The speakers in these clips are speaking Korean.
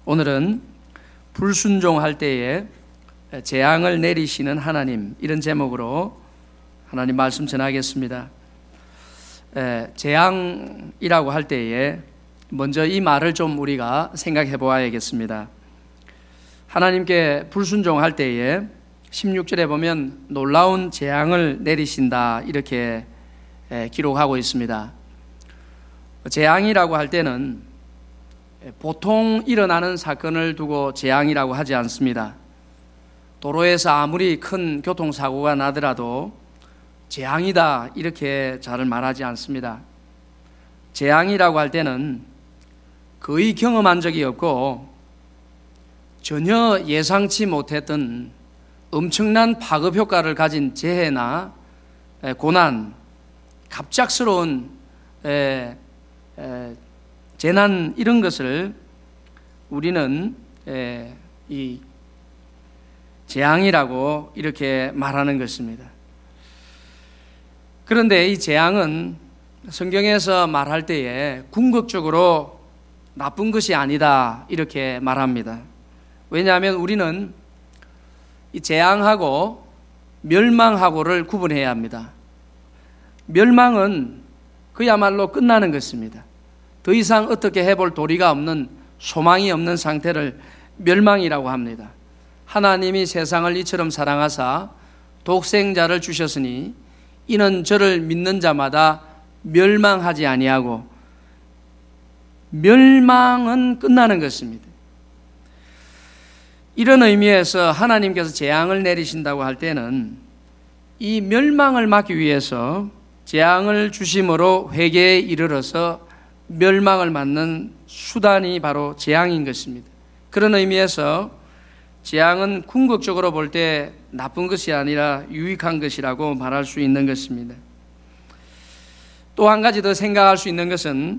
오늘은 불순종할 때에 재앙을 내리시는 하나님, 이런 제목으로 하나님 말씀 전하겠습니다. 재앙이라고 할 때에 먼저 이 말을 좀 우리가 생각해 보아야겠습니다. 하나님께 불순종할 때에 16절에 보면 놀라운 재앙을 내리신다, 이렇게 기록하고 있습니다. 재앙이라고 할 때는 보통 일어나는 사건을 두고 재앙이라고 하지 않습니다. 도로에서 아무리 큰 교통사고가 나더라도 재앙이다, 이렇게 잘 말하지 않습니다. 재앙이라고 할 때는 거의 경험한 적이 없고 전혀 예상치 못했던 엄청난 파급 효과를 가진 재해나 고난, 갑작스러운 재난, 이런 것을 우리는 이 재앙이라고 이렇게 말하는 것입니다. 그런데 이 재앙은 성경에서 말할 때에 궁극적으로 나쁜 것이 아니다, 이렇게 말합니다. 왜냐하면 우리는 이 재앙하고 멸망하고를 구분해야 합니다. 멸망은 그야말로 끝나는 것입니다. 더 이상 어떻게 해볼 도리가 없는, 소망이 없는 상태를 멸망이라고 합니다. 하나님이 세상을 이처럼 사랑하사 독생자를 주셨으니 이는 저를 믿는 자마다 멸망하지 아니하고, 멸망은 끝나는 것입니다. 이런 의미에서 하나님께서 재앙을 내리신다고 할 때는 이 멸망을 막기 위해서 재앙을 주심으로 회개에 이르러서 멸망을 막는 수단이 바로 재앙인 것입니다. 그런 의미에서 재앙은 궁극적으로 볼 때 나쁜 것이 아니라 유익한 것이라고 말할 수 있는 것입니다. 또 한 가지 더 생각할 수 있는 것은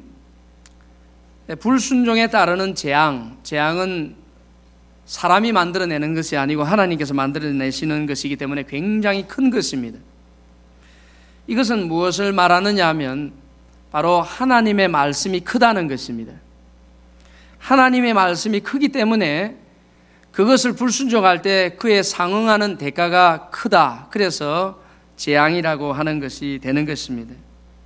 불순종에 따르는 재앙은 사람이 만들어내는 것이 아니고 하나님께서 만들어내시는 것이기 때문에 굉장히 큰 것입니다. 이것은 무엇을 말하느냐 하면 바로 하나님의 말씀이 크다는 것입니다. 하나님의 말씀이 크기 때문에 그것을 불순종할 때 그에 상응하는 대가가 크다. 그래서 재앙이라고 하는 것이 되는 것입니다.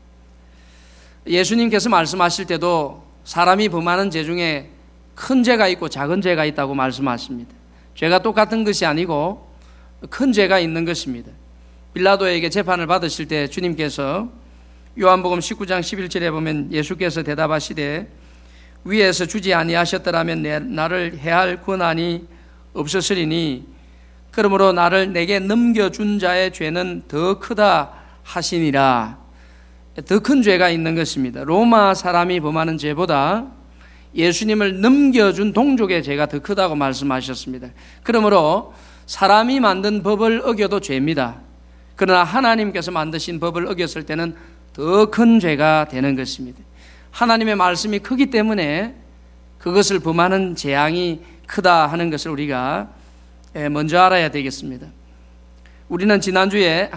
예수님께서 말씀하실 때도 사람이 범하는 죄 중에 큰 죄가 있고 작은 죄가 있다고 말씀하십니다. 죄가 똑같은 것이 아니고 큰 죄가 있는 것입니다. 빌라도에게 재판을 받으실 때 주님께서 요한복음 19장 11절에 보면 예수께서 대답하시되 위에서 주지 아니하셨더라면 나를 해할 권한이 없었으리니 그러므로 나를 내게 넘겨준 자의 죄는 더 크다 하시니라. 더 큰 죄가 있는 것입니다. 로마 사람이 범하는 죄보다 예수님을 넘겨준 동족의 죄가 더 크다고 말씀하셨습니다. 그러므로 사람이 만든 법을 어겨도 죄입니다. 그러나 하나님께서 만드신 법을 어겼을 때는 더 큰 죄가 되는 것입니다. 하나님의 말씀이 크기 때문에 그것을 범하는 재앙이 크다 하는 것을 우리가 먼저 알아야 되겠습니다. 우리는 지난주에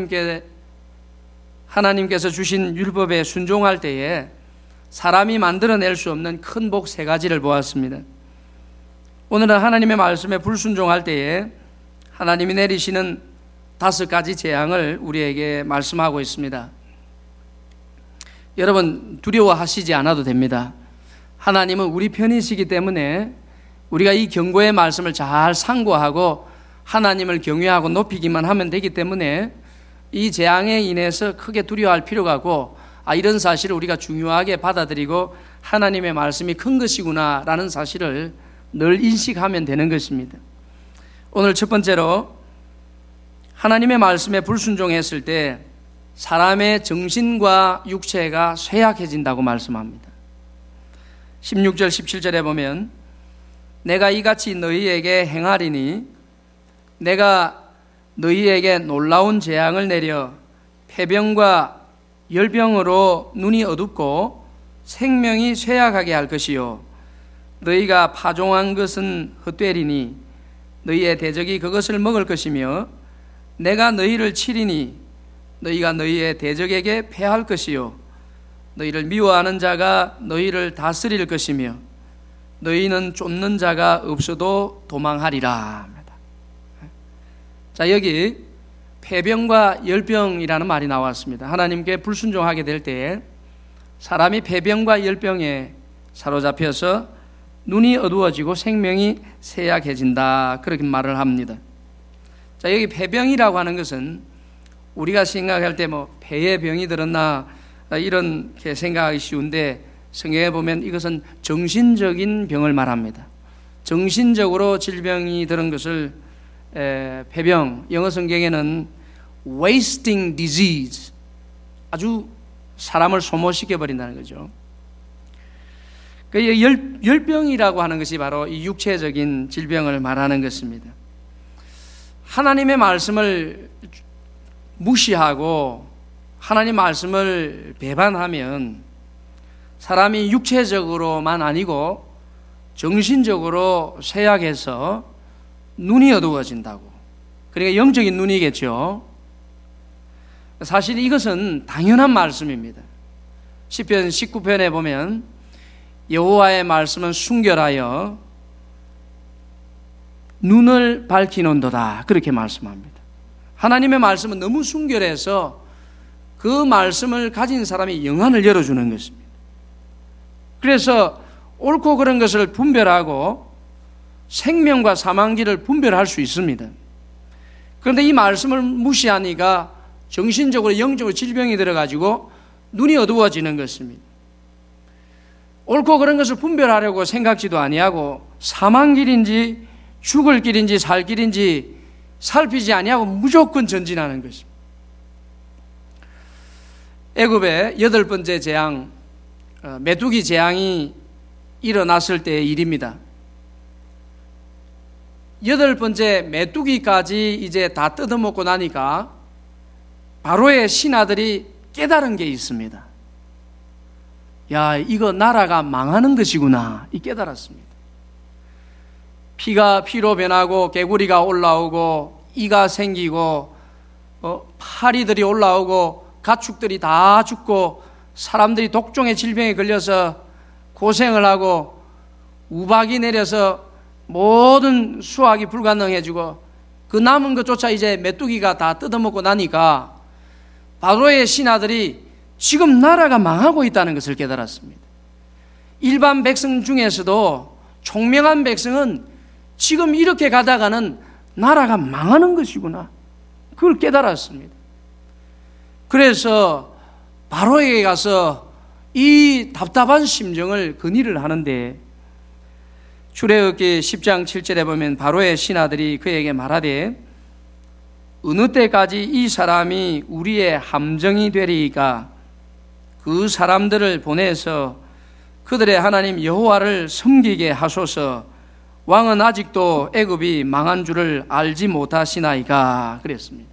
하나님께서 주신 율법에 순종할 때에 사람이 만들어낼 수 없는 큰 복 3가지를 보았습니다. 오늘은 하나님의 말씀에 불순종할 때에 하나님이 내리시는 5가지 재앙을 우리에게 말씀하고 있습니다. 여러분, 두려워하시지 않아도 됩니다. 하나님은 우리 편이시기 때문에 우리가 이 경고의 말씀을 잘 상고하고 하나님을 경외하고 높이기만 하면 되기 때문에 이 재앙에 인해서 크게 두려워할 필요가 없고, 이런 사실을 우리가 중요하게 받아들이고 하나님의 말씀이 큰 것이구나 라는 사실을 늘 인식하면 되는 것입니다. 오늘 첫 번째로 하나님의 말씀에 불순종했을 때 사람의 정신과 육체가 쇠약해진다고 말씀합니다. 16절 17절에 보면 내가 이같이 너희에게 행하리니 내가 너희에게 놀라운 재앙을 내려 폐병과 열병으로 눈이 어둡고 생명이 쇠약하게 할 것이요 너희가 파종한 것은 헛되리니 너희의 대적이 그것을 먹을 것이며 내가 너희를 치리니 너희가 너희의 대적에게 패할 것이요 너희를 미워하는 자가 너희를 다스릴 것이며 너희는 쫓는 자가 없어도 도망하리라. 자, 여기 폐병과 열병이라는 말이 나왔습니다. 하나님께 불순종하게 될 때 사람이 폐병과 열병에 사로잡혀서 눈이 어두워지고 생명이 쇠약해진다, 그렇게 말을 합니다. 자, 여기 폐병이라고 하는 것은 우리가 생각할 때 뭐 폐에 병이 들었나 이렇게 생각하기 쉬운데, 성경에 보면 이것은 정신적인 병을 말합니다. 정신적으로 질병이 들은 것을 폐병, 영어 성경에는 wasting disease, 아주 사람을 소모시켜 버린다는 거죠. 그 열병이라고 하는 것이 바로 이 육체적인 질병을 말하는 것입니다. 하나님의 말씀을 무시하고 하나님 말씀을 배반하면 사람이 육체적으로만 아니고 정신적으로 쇠약해서 눈이 어두워진다고. 그러니까 영적인 눈이겠죠. 사실 이것은 당연한 말씀입니다. 시편 19편에 보면 여호와의 말씀은 순결하여 눈을 밝히는도다, 그렇게 말씀합니다. 하나님의 말씀은 너무 순결해서 그 말씀을 가진 사람이 영안을 열어주는 것입니다. 그래서 옳고 그런 것을 분별하고 생명과 사망기를 분별할 수 있습니다. 그런데 이 말씀을 무시하니까 정신적으로 영적으로 질병이 들어가지고 눈이 어두워지는 것입니다. 옳고 그런 것을 분별하려고 생각지도 아니하고 사망길인지 죽을 길인지 살 길인지 살피지 아니하고 무조건 전진하는 것입니다. 애굽의 8번째 재앙, 메뚜기 재앙이 일어났을 때의 일입니다. 8번째 메뚜기까지 이제 다 뜯어먹고 나니까 바로의 신하들이 깨달은 게 있습니다. 야, 이거 나라가 망하는 것이구나, 이 깨달았습니다. 피가 피로 변하고 개구리가 올라오고 이가 생기고 파리들이 올라오고 가축들이 다 죽고 사람들이 독종의 질병에 걸려서 고생을 하고 우박이 내려서 모든 수확이 불가능해지고 그 남은 것조차 이제 메뚜기가 다 뜯어먹고 나니까 바로의 신하들이 지금 나라가 망하고 있다는 것을 깨달았습니다. 일반 백성 중에서도 총명한 백성은 지금 이렇게 가다가는 나라가 망하는 것이구나, 그걸 깨달았습니다. 그래서 바로에게 가서 이 답답한 심정을 건의를 하는데, 출애굽기 10장 7절에 보면 바로의 신하들이 그에게 말하되 어느 때까지 이 사람이 우리의 함정이 되리이까 그 사람들을 보내서 그들의 하나님 여호와를 섬기게 하소서. 왕은 아직도 애굽이 망한 줄을 알지 못하시나이까, 그랬습니다.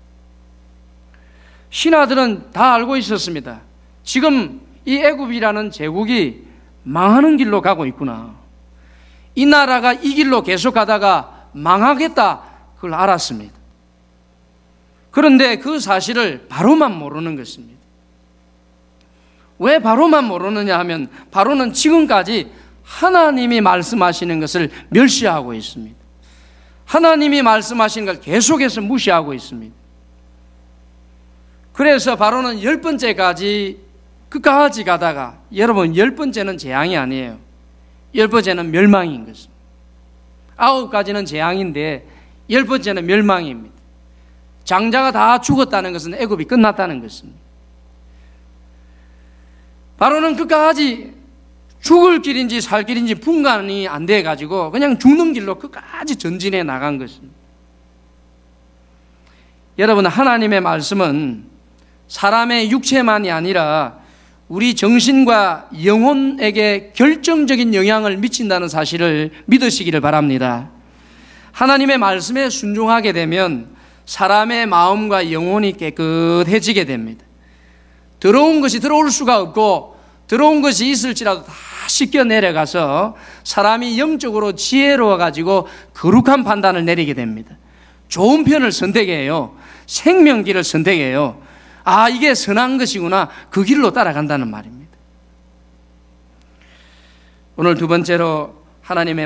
신하들은 다 알고 있었습니다. 지금 이 애굽이라는 제국이 망하는 길로 가고 있구나, 이 나라가 이 길로 계속 가다가 망하겠다, 그걸 알았습니다. 그런데 그 사실을 바로만 모르는 것입니다. 왜 바로만 모르느냐 하면 바로는 지금까지 하나님이 말씀하시는 것을 멸시하고 있습니다. 하나님이 말씀하시는 걸 계속해서 무시하고 있습니다. 그래서 바로는 10번째까지 끝까지 가다가, 여러분 10번째는 재앙이 아니에요. 10번째는 멸망인 것입니다. 9가지는 재앙인데 10번째는 멸망입니다. 장자가 다 죽었다는 것은 애굽이 끝났다는 것입니다. 바로는 끝까지 죽을 길인지 살 길인지 분간이 안 돼가지고 그냥 죽는 길로 끝까지 전진해 나간 것입니다. 여러분, 하나님의 말씀은 사람의 육체만이 아니라 우리 정신과 영혼에게 결정적인 영향을 미친다는 사실을 믿으시기를 바랍니다. 하나님의 말씀에 순종하게 되면 사람의 마음과 영혼이 깨끗해지게 됩니다. 더러운 것이 들어올 수가 없고 들어온 것이 있을지라도 다 씻겨 내려가서 사람이 영적으로 지혜로워 가지고 거룩한 판단을 내리게 됩니다. 좋은 편을 선택해요. 생명길을 선택해요. 아, 이게 선한 것이구나, 그 길로 따라간다는 말입니다. 오늘 두 번째로 하나님의